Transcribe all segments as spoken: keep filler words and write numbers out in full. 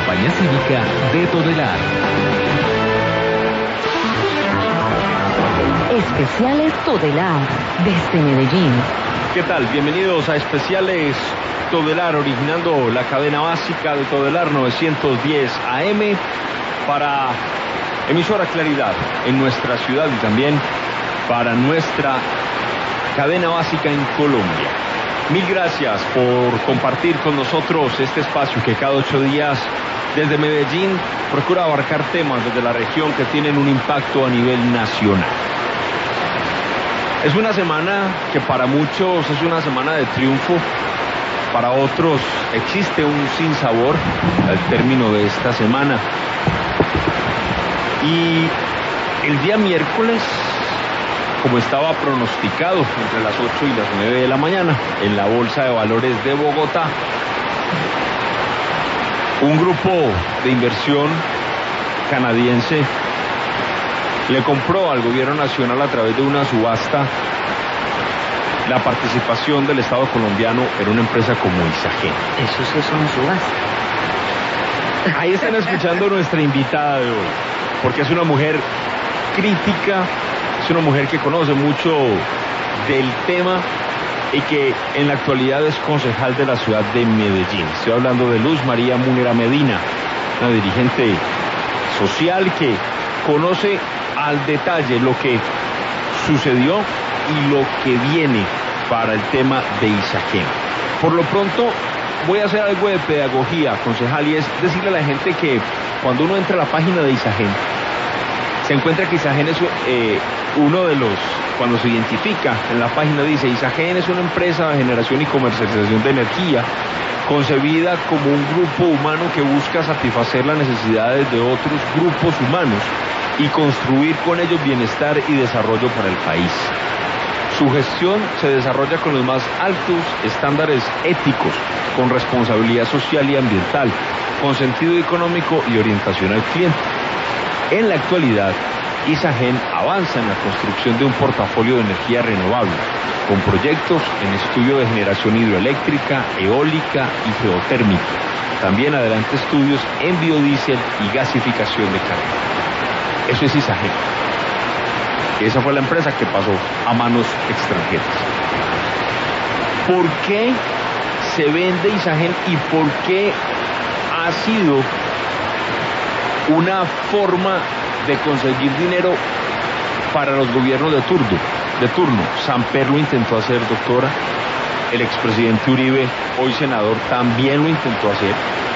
Compañía Cívica de Todelar. Especiales Todelar desde Medellín. ¿Qué tal? Bienvenidos a Especiales Todelar, originando la cadena básica de Todelar novecientos diez A M para emisora Claridad en nuestra ciudad y también para nuestra cadena básica en Colombia. Mil gracias por compartir con nosotros este espacio que cada ocho días desde Medellín procura abarcar temas desde la región que tienen un impacto a nivel nacional. Es una semana que para muchos es una semana de triunfo, para otros existe un sinsabor al término de esta semana. Y el día miércoles, como estaba pronosticado, entre las ocho y las nueve de la mañana, en la Bolsa de Valores de Bogotá, un grupo de inversión canadiense le compró al gobierno nacional a través de una subasta la participación del Estado colombiano en una empresa como Isagen. Eso sí es una subasta. Ahí están escuchando nuestra invitada de hoy, porque es una mujer crítica, es una mujer que conoce mucho del tema y que en la actualidad es concejal de la ciudad de Medellín. Estoy hablando de Luz María Múnera Medina, una dirigente social que conoce al detalle lo que sucedió y lo que viene para el tema de Isagen. Por lo pronto voy a hacer algo de pedagogía, concejal, y es decirle a la gente que cuando uno entra a la página de Isagen, se encuentra que Isagen es eh, uno de los, cuando se identifica en la página dice, Isagen es una empresa de generación y comercialización de energía concebida como un grupo humano que busca satisfacer las necesidades de otros grupos humanos y construir con ellos bienestar y desarrollo para el país. Su gestión se desarrolla con los más altos estándares éticos, con responsabilidad social y ambiental, con sentido económico y orientación al cliente. En la actualidad, Isagen avanza en la construcción de un portafolio de energía renovable, con proyectos en estudio de generación hidroeléctrica, eólica y geotérmica. También adelante estudios en biodiesel y gasificación de carbono. Eso es Isagen. Esa fue la empresa que pasó a manos extranjeras. ¿Por qué se vende Isagen y por qué ha sido una forma de conseguir dinero para los gobiernos de turno? De turno. Samper lo intentó hacer, doctora. El expresidente Uribe, hoy senador, también lo intentó hacer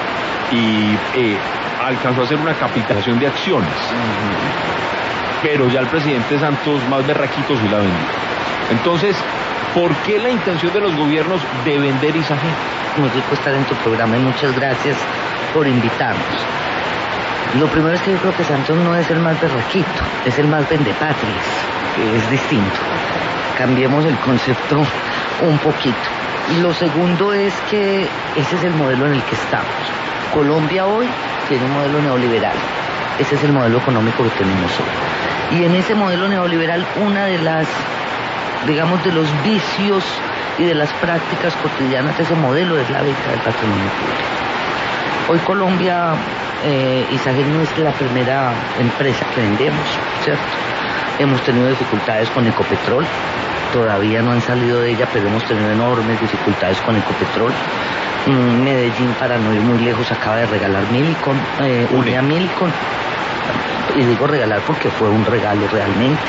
y eh, alcanzó a hacer una capitalización de acciones. Uh-huh. Pero ya el presidente Santos, más berraquitos, y la vendió. Entonces, ¿por qué la intención de los gobiernos de vender Isagen? Muy rico estar en tu programa y muchas gracias por invitarnos. Lo primero es que yo creo que Santos no es el más berraquito, es el más vendepatrias, que es distinto. Cambiemos el concepto un poquito. Lo segundo es que ese es el modelo en el que estamos. Colombia hoy tiene un modelo neoliberal. Ese es el modelo económico que tenemos hoy. Y en ese modelo neoliberal, una de las, digamos, de los vicios y de las prácticas cotidianas de ese modelo es la venta del patrimonio público. Hoy Colombia, eh, Isagen no es la primera empresa que vendemos, ¿cierto? Hemos tenido dificultades con Ecopetrol, todavía no han salido de ella, pero hemos tenido enormes dificultades con Ecopetrol. Mm, Medellín, para no ir muy lejos, acaba de regalar Millicom, eh, Unea Millicom. Y digo regalar porque fue un regalo realmente.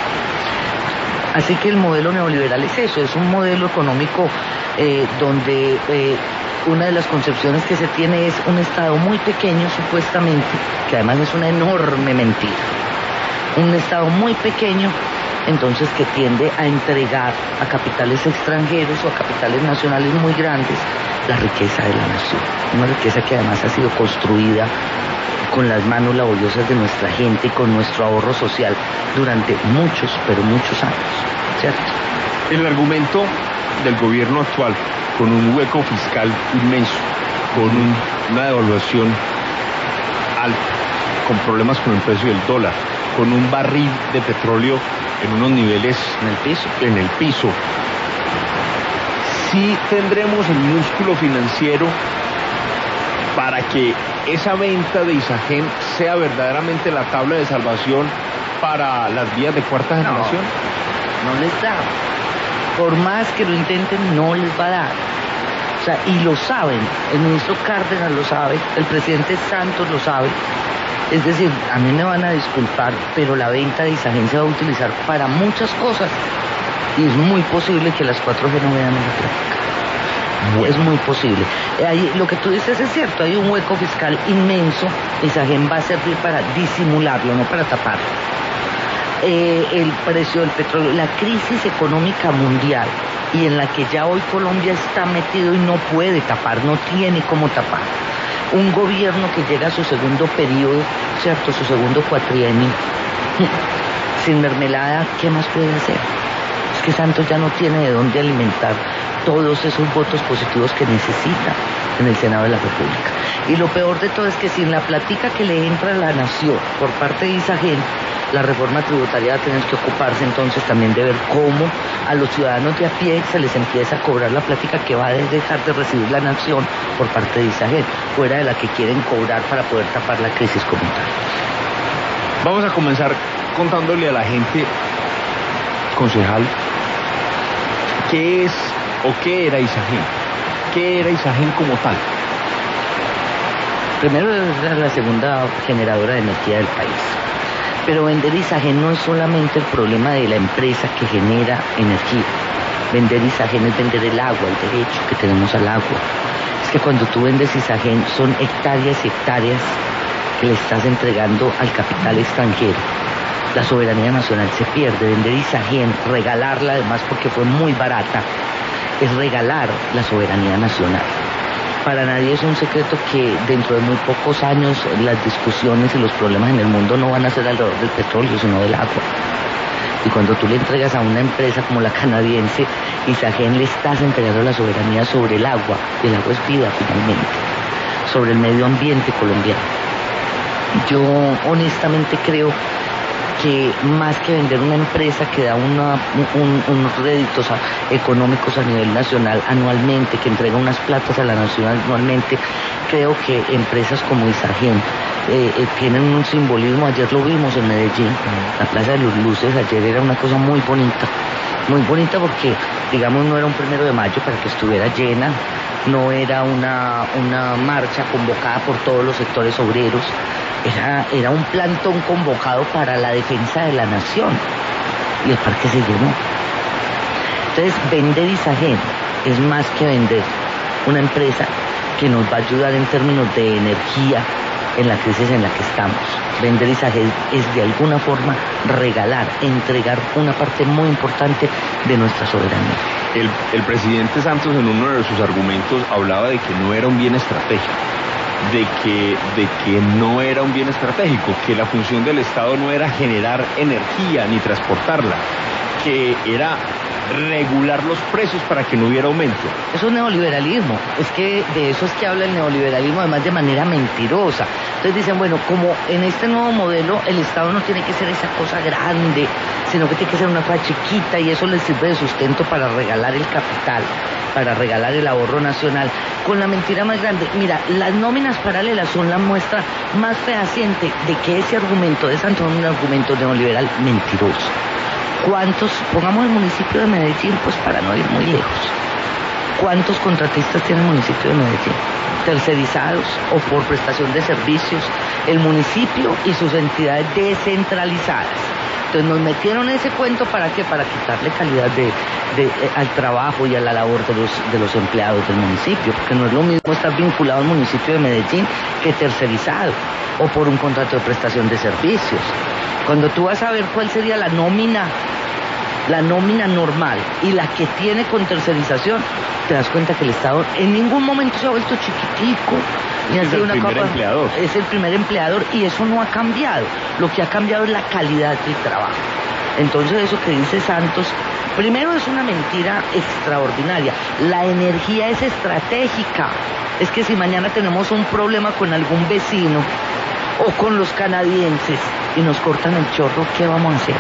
Así que el modelo neoliberal es eso, es un modelo económico eh, donde eh, una de las concepciones que se tiene es un Estado muy pequeño supuestamente, que además es una enorme mentira. Un Estado muy pequeño, entonces que tiende a entregar a capitales extranjeros o a capitales nacionales muy grandes la riqueza de la nación. Una riqueza que además ha sido construida con las manos laboriosas de nuestra gente y con nuestro ahorro social durante muchos, pero muchos años, ¿cierto? El argumento del gobierno actual, con un hueco fiscal inmenso, con un, una devaluación alta, con problemas con el precio del dólar, con un barril de petróleo en unos niveles en el piso, en el piso, sí tendremos el músculo financiero para que esa venta de Isagen sea verdaderamente la tabla de salvación para las vías de cuarta generación? No, no les da. Por más que lo intenten, no les va a dar. O sea, y lo saben, el ministro Cárdenas lo sabe, el presidente Santos lo sabe. Es decir, a mí me van a disculpar, pero la venta de Isagen se va a utilizar para muchas cosas y es muy posible que las cuatro G no vean en la práctica. Bueno. Es muy posible. Ahí, lo que tú dices es cierto, hay un hueco fiscal inmenso. Isagen va a servir para disimularlo, no para taparlo. Eh, el precio del petróleo, la crisis económica mundial y en la que ya hoy Colombia está metido y no puede tapar, no tiene cómo tapar. Un gobierno que llega a su segundo periodo, ¿cierto? Su segundo cuatrienio, sin mermelada, ¿qué más puede hacer? Es que Santos ya no tiene de dónde alimentar todos esos votos positivos que necesita en el Senado de la República. Y lo peor de todo es que sin la platica que le entra a la nación por parte de Isagen, la reforma tributaria va a tener que ocuparse entonces también de ver cómo a los ciudadanos de a pie se les empieza a cobrar la plática que va a dejar de recibir la nación por parte de Isagen, fuera de la que quieren cobrar para poder tapar la crisis como tal. Vamos a comenzar contándole a la gente, concejal, qué es o qué era Isagen, qué era Isagen como tal. Primero, era la segunda generadora de energía del país. Pero vender Isagen no es solamente el problema de la empresa que genera energía. Vender Isagen es vender el agua, el derecho que tenemos al agua. Es que cuando tú vendes Isagen son hectáreas y hectáreas que le estás entregando al capital extranjero. La soberanía nacional se pierde. Vender Isagen, regalarla además porque fue muy barata, es regalar la soberanía nacional. Para nadie es un secreto que dentro de muy pocos años las discusiones y los problemas en el mundo no van a ser alrededor del petróleo, sino del agua. Y cuando tú le entregas a una empresa como la canadiense, Isagen, le estás entregando la soberanía sobre el agua, y el agua es vida finalmente, sobre el medio ambiente colombiano. Yo honestamente creo que más que vender una empresa que da una, un, unos réditos a, económicos a nivel nacional anualmente, que entrega unas platas a la nación anualmente, creo que empresas como Isagen eh, eh, tienen un simbolismo. Ayer lo vimos en Medellín, la Plaza de los Luces, ayer era una cosa muy bonita, muy bonita porque, digamos, no era un primero de mayo para que estuviera llena, no era una, una marcha convocada por todos los sectores obreros, Era, era un plantón convocado para la defensa de la nación y el parque se llenó. Entonces, vender Isagen es más que vender una empresa que nos va a ayudar en términos de energía en la crisis en la que estamos. Vender Isagen es de alguna forma regalar, entregar una parte muy importante de nuestra soberanía. El, el presidente Santos en uno de sus argumentos hablaba de que no era un bien estratégico. De que, de que no era un bien estratégico, que la función del Estado no era generar energía ni transportarla, que era regular los precios para que no hubiera aumento. Eso es neoliberalismo, es que de eso es que habla el neoliberalismo, además de manera mentirosa. Entonces dicen, bueno, como en este nuevo modelo el Estado no tiene que ser esa cosa grande, sino que tiene que ser una cosa chiquita y eso les sirve de sustento para regalar el capital, para regalar el ahorro nacional, con la mentira más grande. Mira, las nóminas paralelas son la muestra más fehaciente de que ese argumento de Santos es un argumento neoliberal mentiroso. ¿Cuántos, pongamos el municipio de Medellín, pues para no ir muy lejos, cuántos contratistas tiene el municipio de Medellín? Tercerizados o por prestación de servicios, el municipio y sus entidades descentralizadas. Entonces nos metieron ese cuento, ¿para qué? Para quitarle calidad de, de, eh, al trabajo y a la labor de los, de los empleados del municipio, porque no es lo mismo estar vinculado al municipio de Medellín que tercerizado o por un contrato de prestación de servicios. Cuando tú vas a ver cuál sería la nómina, la nómina normal y la que tiene con tercerización, te das cuenta que el Estado en ningún momento se ha vuelto chiquitico. Ni es el primer capa, empleador. Es el primer empleador y eso no ha cambiado. Lo que ha cambiado es la calidad del trabajo. Entonces eso que dice Santos, primero es una mentira extraordinaria. La energía es estratégica. Es que si mañana tenemos un problema con algún vecino o con los canadienses y nos cortan el chorro, ¿qué vamos a hacer?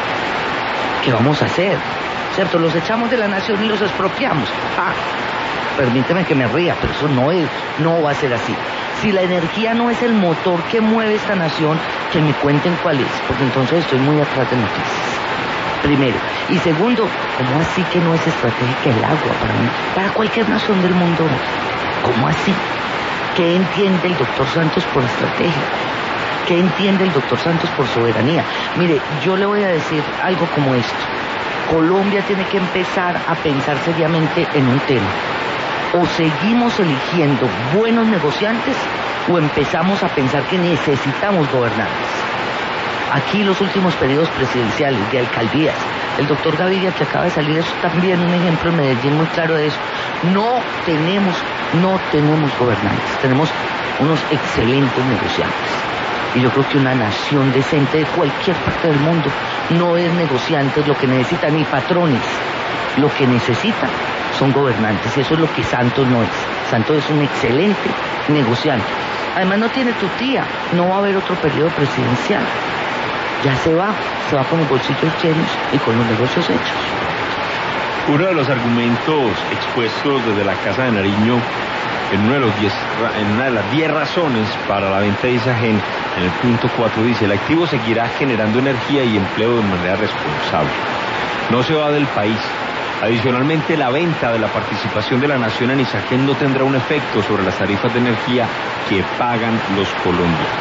¿Qué vamos a hacer? ¿Cierto? Los echamos de la nación y los expropiamos. Ah, permíteme que me ría, pero eso no es, no va a ser así. Si la energía no es el motor que mueve esta nación, que me cuenten cuál es, porque entonces estoy muy atrás de noticias. Primero. Y segundo, ¿cómo así que no es estratégica el agua para mí? Para cualquier nación del mundo. ¿Cómo así? ¿Qué entiende el doctor Santos por estrategia? ¿Qué entiende el doctor Santos por soberanía? Mire, yo le voy a decir algo como esto. Colombia tiene que empezar a pensar seriamente en un tema. O seguimos eligiendo buenos negociantes o empezamos a pensar que necesitamos gobernantes. Aquí los últimos periodos presidenciales de alcaldías, el doctor Gaviria que acaba de salir es también un ejemplo en Medellín muy claro de eso. No tenemos, no tenemos gobernantes, tenemos unos excelentes negociantes. Y yo creo que una nación decente de cualquier parte del mundo no es negociantes lo que necesita, ni patrones. Lo que necesita son gobernantes, y eso es lo que Santos no es. Santos es un excelente negociante. Además no tiene tu tía, no va a haber otro periodo presidencial. Ya se va, se va con los bolsillos llenos y con los negocios hechos. Uno de los argumentos expuestos desde la Casa de Nariño en, uno de los diez, en una de las diez razones para la venta de Isagen, en el punto cuatro dice: el activo seguirá generando energía y empleo de manera responsable. No se va del país. Adicionalmente, la venta de la participación de la nación en Isagen no tendrá un efecto sobre las tarifas de energía que pagan los colombianos.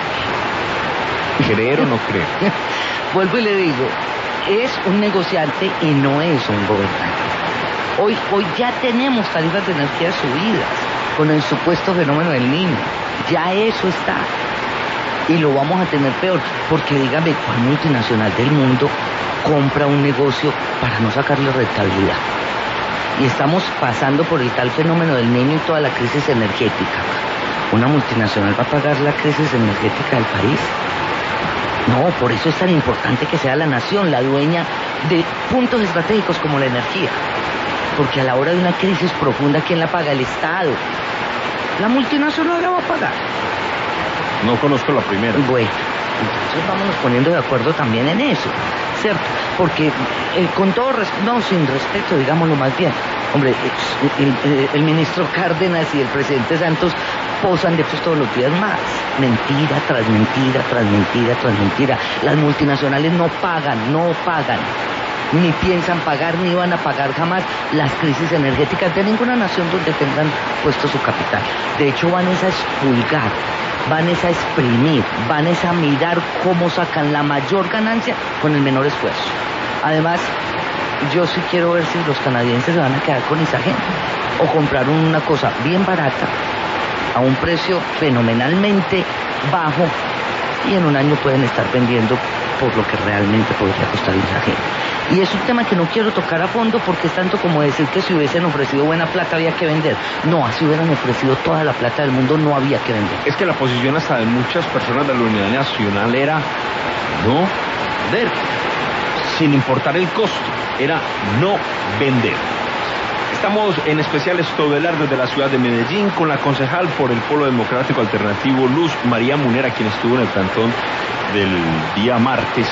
¿Creer o no creer? Vuelvo y le digo, es un negociante y no es un gobernante. Hoy, hoy ya tenemos tarifas de energía subidas con el supuesto fenómeno del Niño. Ya eso está. Y lo vamos a tener peor, porque dígame, ¿cuál multinacional del mundo compra un negocio para no sacarle rentabilidad? Y estamos pasando por el tal fenómeno del Niño y toda la crisis energética. ¿Una multinacional va a pagar la crisis energética del país? No, por eso es tan importante que sea la nación la dueña de puntos estratégicos como la energía. Porque a la hora de una crisis profunda, ¿quién la paga? El Estado. La multinacional la va a pagar. No conozco la primera. Bueno, entonces vámonos poniendo de acuerdo también en eso, ¿cierto? Porque eh, con todo respeto, no, sin respeto, digámoslo más bien, hombre, el, el, el ministro Cárdenas y el presidente Santos posan de estos todos los días más. Mentira tras mentira, tras mentira, tras mentira. Las multinacionales no pagan, no pagan. Ni piensan pagar, ni van a pagar jamás las crisis energéticas de ninguna nación donde tengan puesto su capital. De hecho, van a expulgar, van a exprimir, van a mirar cómo sacan la mayor ganancia con el menor esfuerzo. Además, yo sí quiero ver si los canadienses se van a quedar con Isagen o comprar una cosa bien barata a un precio fenomenalmente bajo y en un año pueden estar vendiendo por lo que realmente podría costar Isagen. Y es un tema que no quiero tocar a fondo porque es tanto como decir que si hubiesen ofrecido buena plata había que vender. No, si hubieran ofrecido toda la plata del mundo no había que vender. Es que la posición hasta de muchas personas de la Unidad Nacional era no vender, sin importar el costo, era no vender. Estamos en especial Estovelar desde la ciudad de Medellín con la concejal por el Polo Democrático Alternativo Luz María Munera, quien estuvo en el plantón del día martes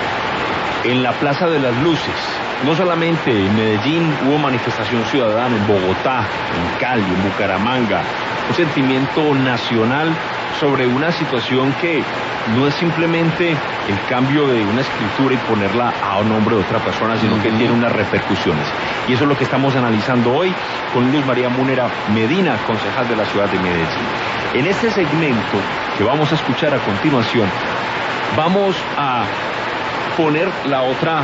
en la Plaza de las Luces. No solamente en Medellín hubo manifestación ciudadana, en Bogotá, en Cali, en Bucaramanga, un sentimiento nacional sobre una situación que no es simplemente el cambio de una escritura y ponerla a nombre de otra persona, sino que tiene unas repercusiones. Y eso es lo que estamos analizando hoy con Luz María Munera Medina, concejal de la ciudad de Medellín. En este segmento que vamos a escuchar a continuación, vamos a poner la otra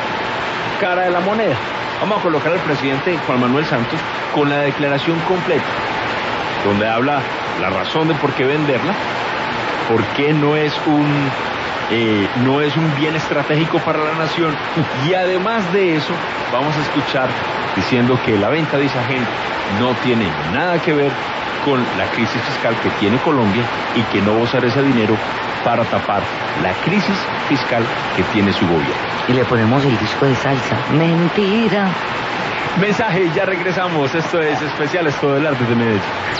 cara de la moneda. Vamos a colocar al presidente Juan Manuel Santos con la declaración completa, donde habla la razón de por qué venderla, por qué no es un eh, no es un bien estratégico para la nación, y además de eso vamos a escuchar diciendo que la venta de Isagen no tiene nada que ver con la crisis fiscal que tiene Colombia y que no va a usar ese dinero para tapar la crisis fiscal que tiene su gobierno. Y le ponemos el disco de salsa. Mentira, Mensaje y ya regresamos. Esto es Especiales Todelar desde Medellín.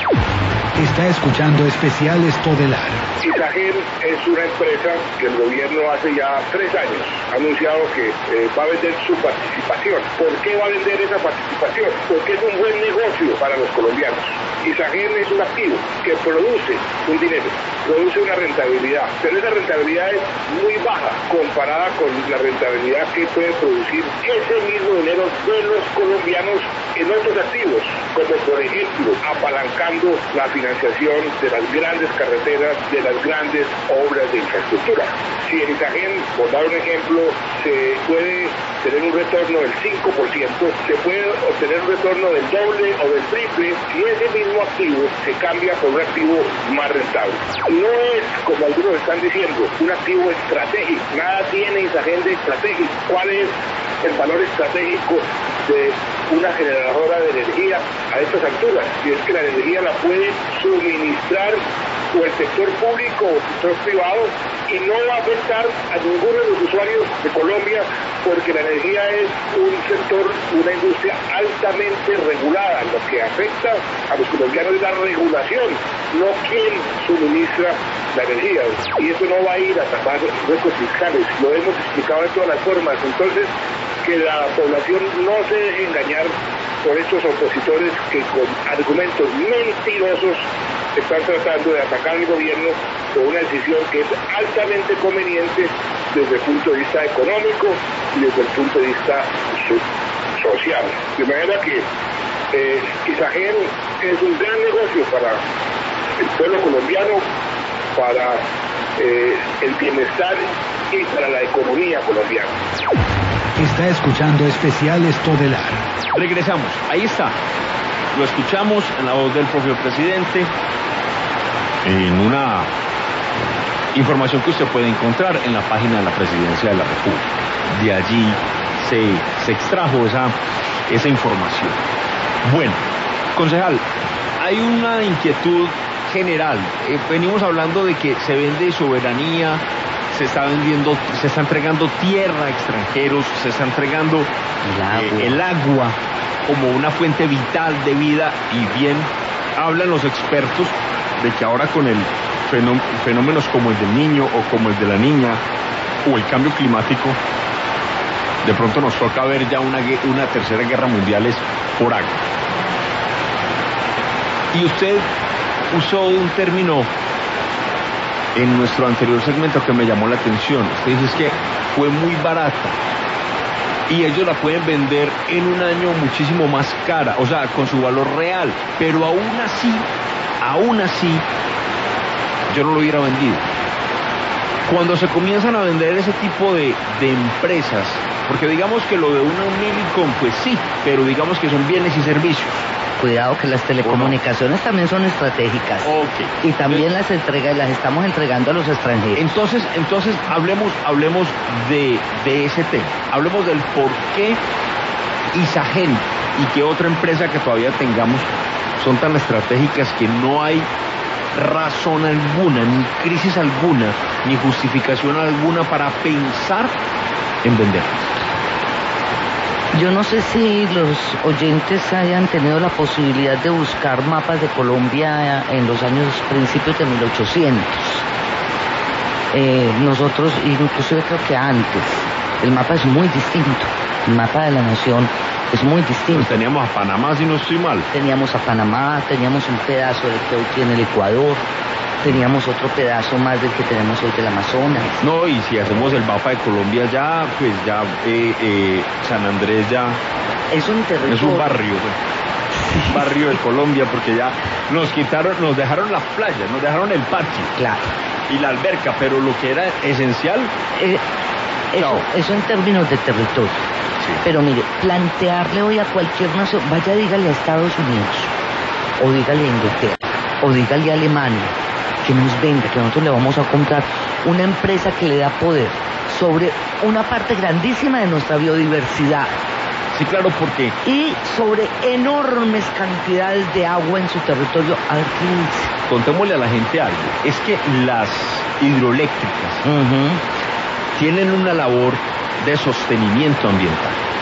Está escuchando Especiales Todelar. Isagen es una empresa que el gobierno hace ya tres años ha anunciado que eh, va a vender su participación. ¿Por qué va a vender esa participación? Porque es un buen negocio para los colombianos. Isagen es un activo que produce un dinero, produce una rentabilidad, pero esa rentabilidad es muy baja comparada con la rentabilidad que puede producir ese mismo dinero de los colombianos en otros activos, como por ejemplo apalancando la financiación de las grandes carreteras, de las grandes obras de infraestructura. Si en Isagen, por dar un ejemplo, se puede tener un retorno del cinco por ciento, se puede obtener un retorno del doble o del triple si ese mismo activo se cambia por un activo más rentable. No es, como algunos están diciendo, un activo estratégico. Nada tiene Isagen de estratégico. ¿Cuál es el valor estratégico de una generadora de energía a estas alturas? Si es que la energía la puede suministrar o el sector público o el sector privado y no va a afectar a ninguno de los usuarios de Colombia, porque la energía es un sector, una industria altamente regulada. Lo que afecta a los colombianos es la regulación, no quién suministra la energía. Y eso no va a ir a tapar huecos fiscales, lo hemos explicado de todas las formas. Entonces, que la población no se deje engañar por estos opositores que con argumentos mentirosos están tratando de atacar al gobierno por una decisión que es altamente conveniente desde el punto de vista económico y desde el punto de vista so- social. De manera que eh, Isagen es un gran negocio para el pueblo colombiano, para eh, el bienestar y para la economía colombiana. Está escuchando Especiales Todelar. Regresamos. Ahí está. Lo escuchamos en la voz del propio presidente, en una información que usted puede encontrar en la página de la Presidencia de la República. De allí se, se extrajo esa, esa información. Bueno, concejal, hay una inquietud general. Eh, venimos hablando de que se vende soberanía, se está vendiendo, se está entregando tierra a extranjeros, se está entregando El agua. eh, el agua como una fuente vital de vida, y bien hablan los expertos de que ahora con el fenó- fenómenos como el del niño o como el de la niña o el cambio climático, de pronto nos toca ver ya una, gue- una tercera guerra mundial es por agua. Y usted usó un término en nuestro anterior segmento que me llamó la atención. Usted dice es que fue muy barata y ellos la pueden vender en un año muchísimo más cara, o sea, con su valor real, pero aún así, aún así, yo no lo hubiera vendido. Cuando se comienzan a vender ese tipo de, de empresas, porque digamos que lo de una Millicom, pues sí, pero digamos que son bienes y servicios. Cuidado que las telecomunicaciones también son estratégicas. Ok. Y también las entrega, las estamos entregando a los extranjeros. Entonces, entonces hablemos, hablemos de, de ese tema. Hablemos del por qué Isagen y qué otra empresa que todavía tengamos son tan estratégicas que no hay razón alguna, ni crisis alguna, ni justificación alguna para pensar en venderlas. Yo no sé si los oyentes hayan tenido la posibilidad de buscar mapas de Colombia en los años principios de mil ochocientos. Eh, nosotros, inclusive creo que antes, el mapa es muy distinto. El mapa de la nación es muy distinto. Pues teníamos a Panamá, si no estoy mal. Teníamos a Panamá, teníamos un pedazo del que hoy tiene el Ecuador, teníamos otro pedazo más del que tenemos hoy del Amazonas. No, y si hacemos el mapa de Colombia ya, pues ya eh, eh, San Andrés ya Es un territorio. es un barrio, pues. Un barrio de Colombia, porque ya nos quitaron, nos dejaron las playas, nos dejaron el patio Claro. y la alberca, pero lo que era esencial, Eh, eso, Chao. eso en términos de territorio. sí. Pero mire, plantearle hoy a cualquier nación, vaya dígale a Estados Unidos, o dígale a Inglaterra, o dígale a Alemania, que nos venda, que nosotros le vamos a comprar una empresa que le da poder sobre una parte grandísima de nuestra biodiversidad Sí, claro, porque y sobre enormes cantidades de agua en su territorio. A ver qué dice. contémosle a la gente algo, es que las hidroeléctricas Ujú. tienen una labor de sostenimiento ambiental.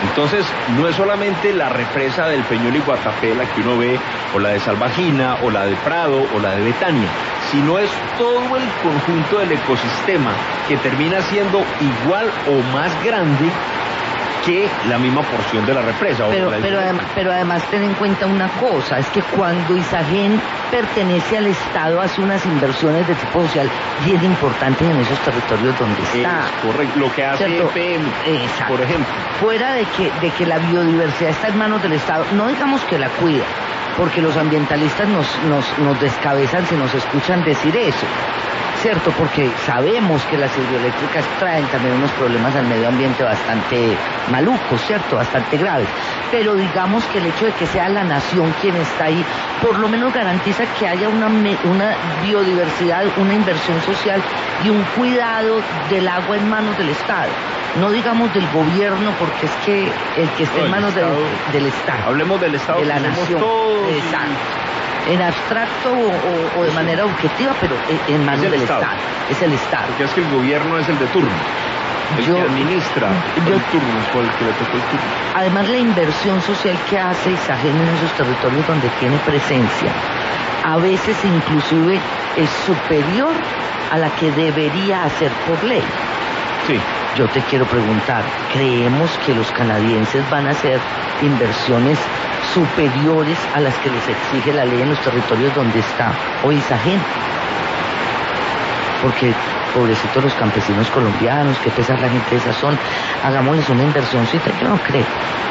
Entonces, no es solamente la represa del Peñol y Guatapé la que uno ve, o la de Salvajina, o la de Prado, o la de Betania, sino es todo el conjunto del ecosistema que termina siendo igual o más grande que la misma porción de la represa. Pero, pero, adem pero además ten en cuenta una cosa, es que cuando Isagen pertenece al Estado hace unas inversiones de tipo social bien importantes en esos territorios donde está. Es correcto, lo que hace E P M, por ejemplo. Fuera de que, de que la biodiversidad está en manos del Estado, no digamos que la cuida, porque los ambientalistas nos, nos, nos descabezan si nos escuchan decir eso. Cierto, porque sabemos que las hidroeléctricas traen también unos problemas al medio ambiente bastante malucos, cierto, bastante graves. Pero digamos que el hecho de que sea la nación quien está ahí, por lo menos garantiza que haya una, una biodiversidad, una inversión social y un cuidado del agua en manos del Estado. No digamos del gobierno, porque es que el que esté no, en manos del, del Estado. Hablemos del Estado, de la nación. Todos. Exacto. En abstracto o, o, o de manera objetiva, pero en manos del Estado. Estado. Es el Estado. Porque es que el gobierno es el de turno, el yo, que administra yo, el turno, es el que le tocó el turno. Además, la inversión social que hace Isagen en esos territorios donde tiene presencia, a veces inclusive es superior a la que debería hacer por ley. Sí. Yo te quiero preguntar, ¿creemos que los canadienses van a hacer inversiones superiores a las que les exige la ley en los territorios donde está hoy Isagen? Porque, pobrecitos los campesinos colombianos, qué pesar la gente de esa zona, hagámosles una inversióncita, yo no creo.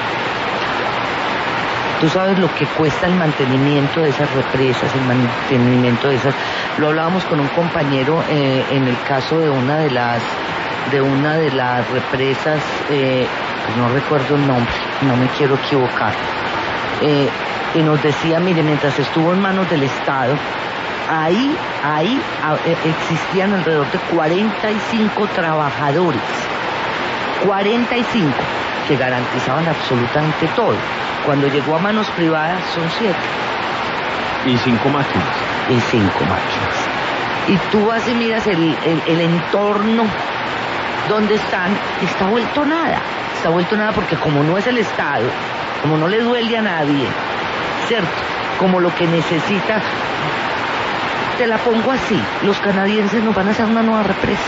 Tú sabes lo que cuesta el mantenimiento de esas represas, el mantenimiento de esas... Lo hablábamos con un compañero eh, en el caso de una de las de una de las represas, eh, no recuerdo el nombre, no me quiero equivocar, eh, y nos decía, mire, mientras estuvo en manos del Estado, ahí, ahí a, eh, existían alrededor de cuarenta y cinco trabajadores, cuarenta y cinco, que garantizaban absolutamente todo. Cuando llegó a manos privadas son siete. Y cinco máquinas. Y cinco máquinas. Y tú vas y miras el, el, el entorno donde están, está vuelto nada. Está vuelto nada porque como no es el Estado, como no le duele a nadie, ¿cierto? Como lo que necesita, te la pongo así, los canadienses nos van a hacer una nueva represa.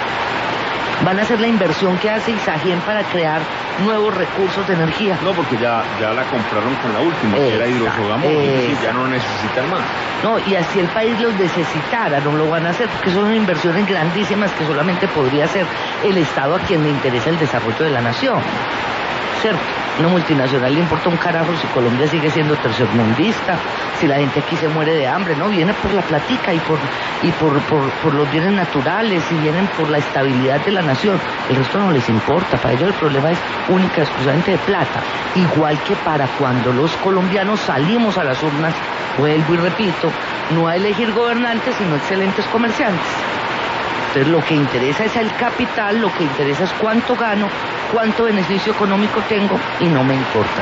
Van a hacer la inversión que hace Isagen para crear nuevos recursos de energía. No, porque ya, ya la compraron con la última, que era hidrosogamón, y ya no necesitan más. No, y así el país los necesitara, no lo van a hacer, porque son inversiones grandísimas que solamente podría hacer el Estado a quien le interesa el desarrollo de la nación. ¿Cierto? Una multinacional le importa un carajo si Colombia sigue siendo tercermundista, si la gente aquí se muere de hambre, no, viene por la platica y por y por, por, por los bienes naturales y vienen por la estabilidad de la nación. El resto no les importa, para ellos el problema es única, exclusivamente de plata. Igual que para cuando los colombianos salimos a las urnas, vuelvo y repito, no a elegir gobernantes, sino excelentes comerciantes. Entonces lo que interesa es el capital, lo que interesa es cuánto gano, cuánto beneficio económico tengo y no me importa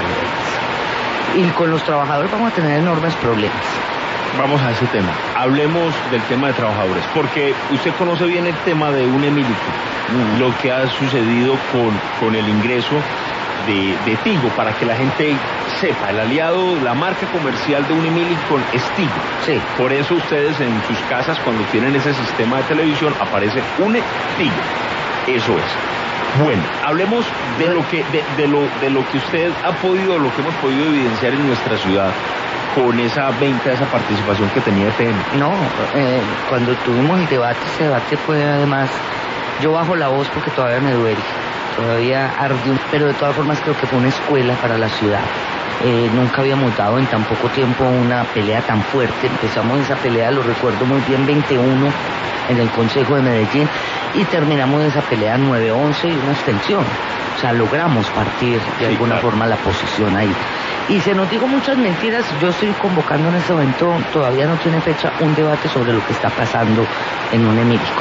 lo demás. Y con los trabajadores vamos a tener enormes problemas. Vamos a ese tema. Hablemos del tema de trabajadores, porque usted conoce bien el tema de Unemilco, mm. lo que ha sucedido con, con el ingreso de, de Tigo, para que la gente sepa, el aliado, la marca comercial de Unemilco es Tigo. Sí. Por eso ustedes en sus casas, cuando tienen ese sistema de televisión, aparece Une Tigo. Eso es. Bueno, hablemos de lo que de, de lo de lo que usted ha podido, lo que hemos podido evidenciar en nuestra ciudad con esa venta, esa participación que tenía E P M. No, eh, cuando tuvimos el debate, ese debate fue además, yo bajo la voz porque todavía me duele, todavía arde, pero de todas formas creo que fue una escuela para la ciudad. Eh, nunca habíamos dado en tan poco tiempo una pelea tan fuerte. Empezamos esa pelea, lo recuerdo muy bien, veintiuno en el Consejo de Medellín, y terminamos esa pelea nueve once y una extensión. O sea, logramos partir de sí, alguna claro. forma la posición ahí. Y se nos dijo muchas mentiras. Yo estoy convocando en este momento, todavía no tiene fecha, un debate sobre lo que está pasando en Unemilco.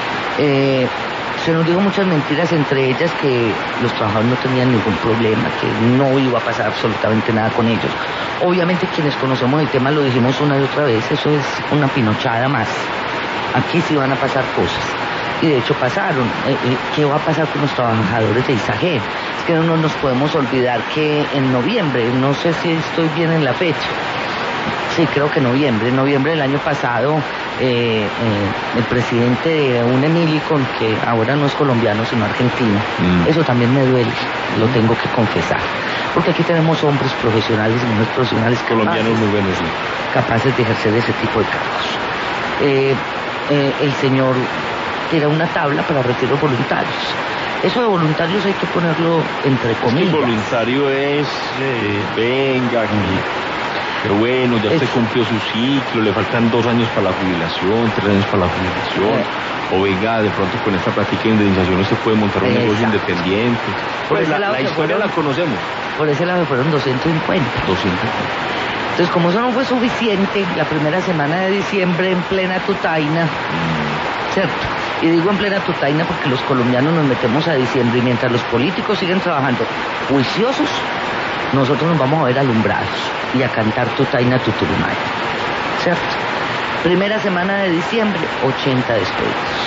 Eh, se nos dijo muchas mentiras, entre ellas que los trabajadores no tenían ningún problema, que no iba a pasar absolutamente nada con ellos. Obviamente quienes conocemos el tema lo dijimos una y otra vez, eso es una pinochada más. Aquí sí van a pasar cosas. y de hecho pasaron. Eh, eh, ¿Qué va a pasar con los trabajadores de Isagen? Es que no nos podemos olvidar que en noviembre, no sé si estoy bien en la fecha, sí, creo que noviembre, en noviembre del año pasado, eh, eh, el presidente de UNE Millicom, que ahora no es colombiano sino argentino, mm. eso también me duele, lo tengo que confesar, porque aquí tenemos hombres profesionales y mujeres profesionales colombianos muy buenos, ¿sí? capaces de ejercer ese tipo de cargos. Eh, eh, el señor tira una tabla para retiros voluntarios. Eso de voluntarios hay que ponerlo entre comillas. Es que voluntario es, eh, venga, pero bueno, ya usted cumplió su ciclo, le faltan dos años para la jubilación, tres años para la jubilación, eh. o venga, de pronto con esta práctica de indemnización usted puede montar un Exacto. negocio independiente. Por pues la, la historia fueron, la conocemos. Por ese lado fueron doscientos cincuenta. doscientos cincuenta. Entonces, como eso no fue suficiente, la primera semana de diciembre en plena tutaina, mm. ¿cierto? Y digo en plena tutaina porque los colombianos nos metemos a diciembre y mientras los políticos siguen trabajando juiciosos, nosotros nos vamos a ver alumbrados y a cantar tutaina tuturumay, ¿cierto? Primera semana de diciembre, ochenta despedidos.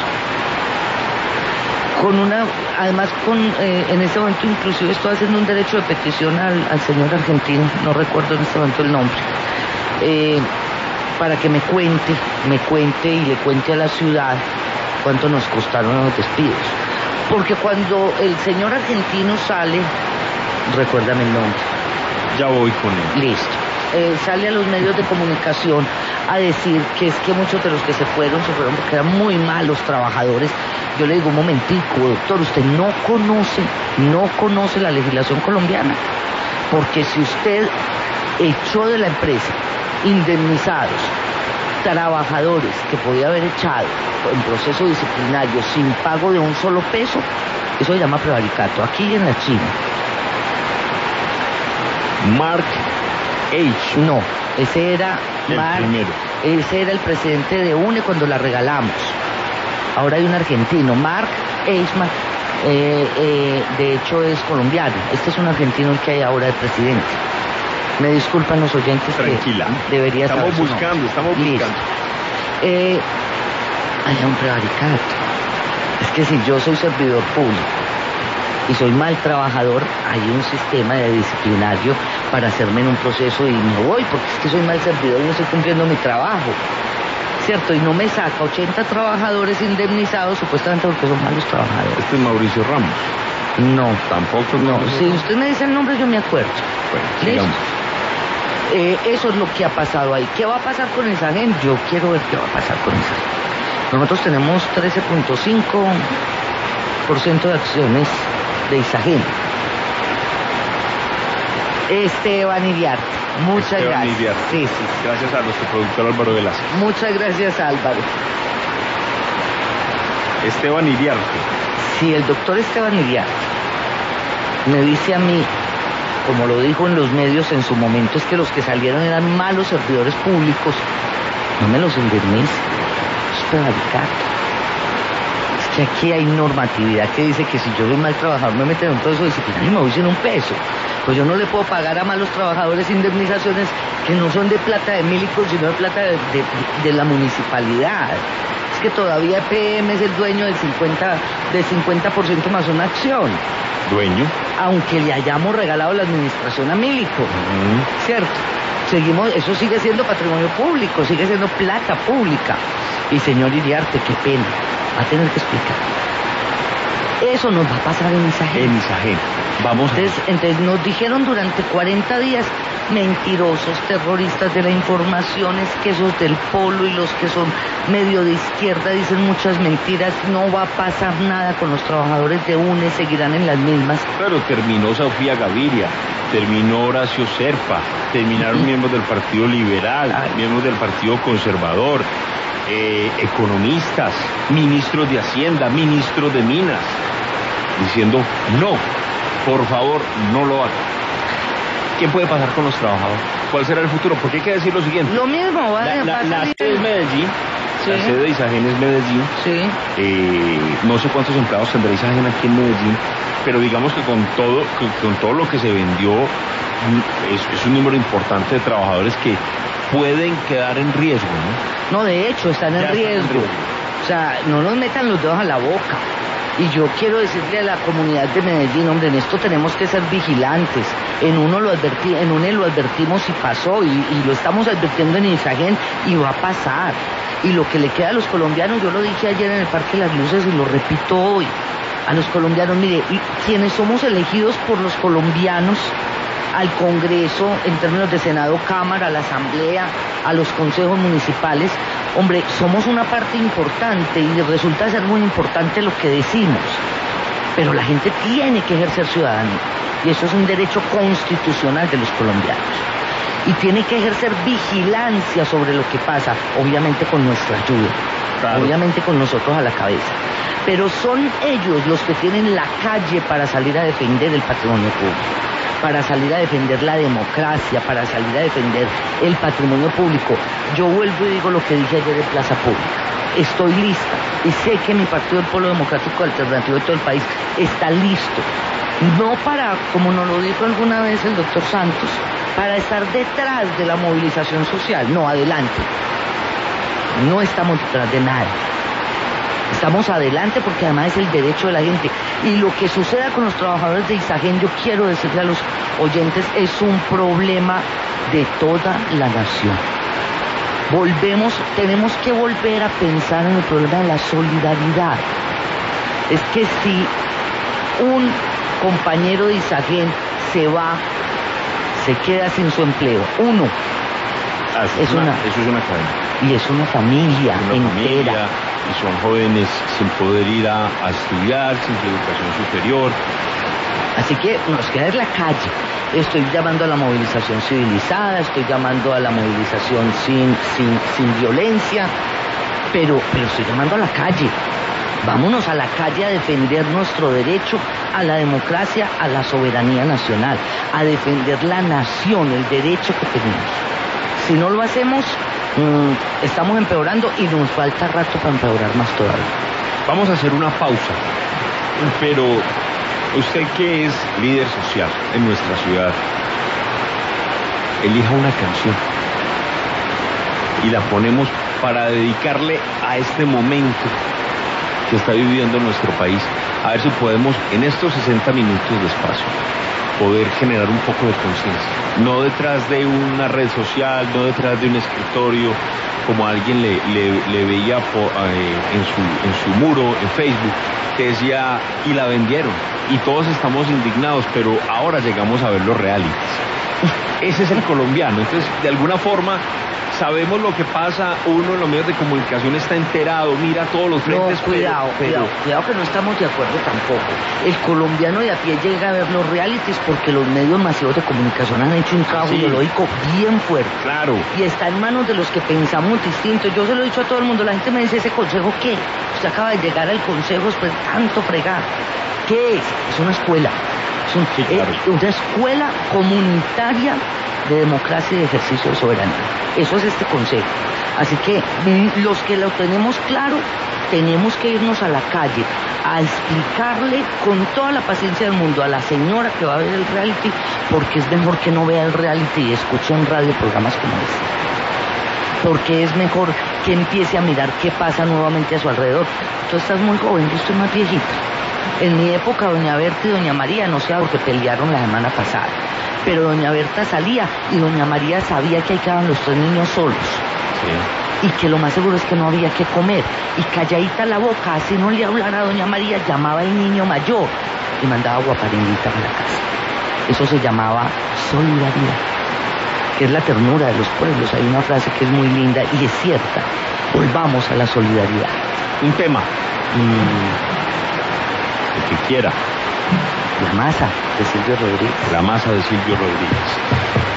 Con una, además con, eh, en este momento inclusive estoy haciendo un derecho de petición al, al señor argentino, no recuerdo en este momento el nombre, eh, para que me cuente, me cuente y le cuente a la ciudad cuánto nos costaron los despidos. Porque cuando el señor argentino sale, recuérdame el nombre. Ya voy con él. Listo. Eh, sale a los medios de comunicación a decir que es que muchos de los que se fueron, se fueron porque eran muy malos trabajadores. Yo le digo, un momentico, doctor, usted no conoce, no conoce la legislación colombiana. Porque si usted echó de la empresa indemnizados trabajadores que podía haber echado en proceso disciplinario sin pago de un solo peso, eso se llama prevaricato, aquí y en la China. Mark H. No, ese era el Mark, primero. Ese era el presidente de UNE cuando la regalamos. Ahora hay un argentino, Mark Eichmann, eh, eh, de hecho es colombiano. Este es un argentino el que hay ahora de presidente. Me disculpan los oyentes. Tranquila. Que debería estamos buscando, estamos Listo. buscando. Eh, hay un prevaricato. Es que si yo soy servidor público y soy mal trabajador, hay un sistema de disciplinario para hacerme en un proceso y me voy, porque es que soy mal servidor y no estoy cumpliendo mi trabajo, ¿cierto? Y no me saca ochenta trabajadores indemnizados supuestamente porque son malos trabajadores. Este es Mauricio Ramos. No. Tampoco. No, si usted me dice el nombre yo me acuerdo. Bueno, sigamos. Eh, eso es lo que ha pasado ahí. ¿Qué va a pasar con Isagen? Yo quiero ver qué va a pasar con Isagen. Nosotros tenemos trece punto cinco por ciento de acciones de Isagen. Esteban Iriarte, muchas Esteban gracias. Iriarte. Sí, sí. Gracias a nuestro productor Álvaro Velázquez. Muchas gracias, Álvaro. Esteban Iriarte. Si el doctor Esteban Iriarte me dice a mí, como lo dijo en los medios en su momento, es que los que salieron eran malos servidores públicos, no me los indemnice. Es prevaricato. Es que aquí hay normatividad que dice que si yo soy mal trabajador me meten en un proceso disciplinario y me voy sin un peso. Pues yo no le puedo pagar a malos trabajadores indemnizaciones que no son de plata de Millicom, sino de plata de, de, de la municipalidad. Es que todavía E P M es el dueño del cincuenta, del cincuenta por ciento más una acción. ¿Dueño? Aunque le hayamos regalado la administración a Millicom, uh-huh. ¿cierto? Seguimos, eso sigue siendo patrimonio público, sigue siendo plata pública. Y señor Iriarte, qué pena, va a tener que explicar. Eso nos va a pasar en Isagen. En Isagen. Vamos. Entonces, entonces nos dijeron durante cuarenta días, mentirosos, terroristas de la información, es que esos del polo y los que son medio de izquierda dicen muchas mentiras, no va a pasar nada con los trabajadores de UNE, seguirán en las mismas. Pero terminó Sofía Gaviria, terminó Horacio Serpa, terminaron uh-huh. miembros del Partido Liberal, Ay. miembros del Partido Conservador, eh, economistas, ministros de Hacienda, ministros de Minas, diciendo no, por favor, no lo hagan. ¿Qué puede pasar con los trabajadores? ¿Cuál será el futuro? Porque hay que decir lo siguiente. Lo mismo va a la, la, la sede es Medellín, sí. la sede de Isagen es Medellín. Sí. Eh, no sé cuántos empleados tendrá Isagen aquí en Medellín, pero digamos que con todo, con, con todo lo que se vendió, es, es un número importante de trabajadores que pueden quedar en riesgo, ¿no? No, de hecho, están en, riesgo. están en riesgo. sea, no nos metan los dedos a la boca. Y yo quiero decirle a la comunidad de Medellín, hombre, en esto tenemos que ser vigilantes. En uno lo adverti, en uno lo advertimos y pasó, y, y lo estamos advirtiendo en Izaguén y va a pasar. Y lo que le queda a los colombianos, yo lo dije ayer en el Parque de las Luces y lo repito hoy, a los colombianos, mire, y quienes somos elegidos por los colombianos al Congreso, en términos de Senado, Cámara, a la Asamblea, a los consejos municipales, hombre, somos una parte importante y resulta ser muy importante lo que decimos, pero la gente tiene que ejercer ciudadanía y eso es un derecho constitucional de los colombianos y tiene que ejercer vigilancia sobre lo que pasa, obviamente con nuestra ayuda, claro. Obviamente con nosotros a la cabeza, pero son ellos los que tienen la calle para salir a defender el patrimonio público, para salir a defender la democracia, para salir a defender el patrimonio público. Yo vuelvo y digo lo que dije ayer en Plaza Pública. Estoy lista y sé que mi partido, el Polo Democrático Alternativo de todo el país, está listo. No para, como nos lo dijo alguna vez el doctor Santos, para estar detrás de la movilización social. No, adelante. No estamos detrás de nada. Estamos adelante porque además es el derecho de la gente. Y lo que suceda con los trabajadores de Izaguén, yo quiero decirle a los oyentes, es un problema de toda la nación. Volvemos, tenemos que volver a pensar en el problema de la solidaridad. Es que si un compañero de Izaguén se va, se queda sin su empleo, uno, ah, eso, es una, una, eso es una cadena. Y es una familia una entera. Familia, y son jóvenes sin poder ir a, a estudiar, sin su educación superior. Así que nos queda en la calle. Estoy llamando a la movilización civilizada, estoy llamando a la movilización sin, sin, sin violencia, pero, pero estoy llamando a la calle. Vámonos a la calle a defender nuestro derecho a la democracia, a la soberanía nacional, a defender la nación, el derecho que tenemos. Si no lo hacemos, mmm, estamos empeorando y nos falta rato para empeorar más todavía. Vamos a hacer una pausa, pero usted que es líder social en nuestra ciudad, elija una canción y la ponemos para dedicarle a este momento que está viviendo nuestro país, a ver si podemos en estos sesenta minutos de espacio poder generar un poco de conciencia, no detrás de una red social, no detrás de un escritorio, como alguien le, le, le veía po, eh, en, su, en su muro, en Facebook, que decía, y la vendieron, y todos estamos indignados, pero ahora llegamos a ver los realities. Ese es el colombiano, entonces de alguna forma sabemos lo que pasa, uno en los medios de comunicación está enterado, mira todos los frentes. No, cuidado, pero, cuidado, pero... cuidado que no estamos de acuerdo tampoco. El colombiano de a pie llega a ver los realities porque los medios masivos de comunicación han hecho un trabajo sí. ideológico bien fuerte. Claro. Y está en manos de los que pensamos distinto. Yo se lo he dicho a todo el mundo, la gente me dice, ¿ese consejo qué? Usted acaba de llegar al consejo después de tanto fregar. ¿Qué es? Es una escuela. Es, un, sí, claro. es una escuela comunitaria de democracia y de ejercicio de soberanía. Eso es este consejo. Así que los que lo tenemos claro, tenemos que irnos a la calle a explicarle con toda la paciencia del mundo a la señora que va a ver el reality, porque es mejor que no vea el reality y escuche en radio programas como este. Porque es mejor que empiece a mirar qué pasa nuevamente a su alrededor. Tú estás muy joven, yo estoy más viejita. En mi época, doña Berta y doña María, no sé, porque pelearon la semana pasada, pero doña Berta salía y doña María sabía que ahí quedaban los tres niños solos. Sí. Y que lo más seguro es que no había que comer. Y calladita la boca, así no le hablara a doña María, llamaba al niño mayor y mandaba guaparinguita a la casa. Eso se llamaba solidaridad, que es la ternura de los pueblos. Hay una frase que es muy linda y es cierta. Volvamos a la solidaridad. Un tema. Mm. El que quiera. La masa de Silvio Rodríguez. La masa de Silvio Rodríguez.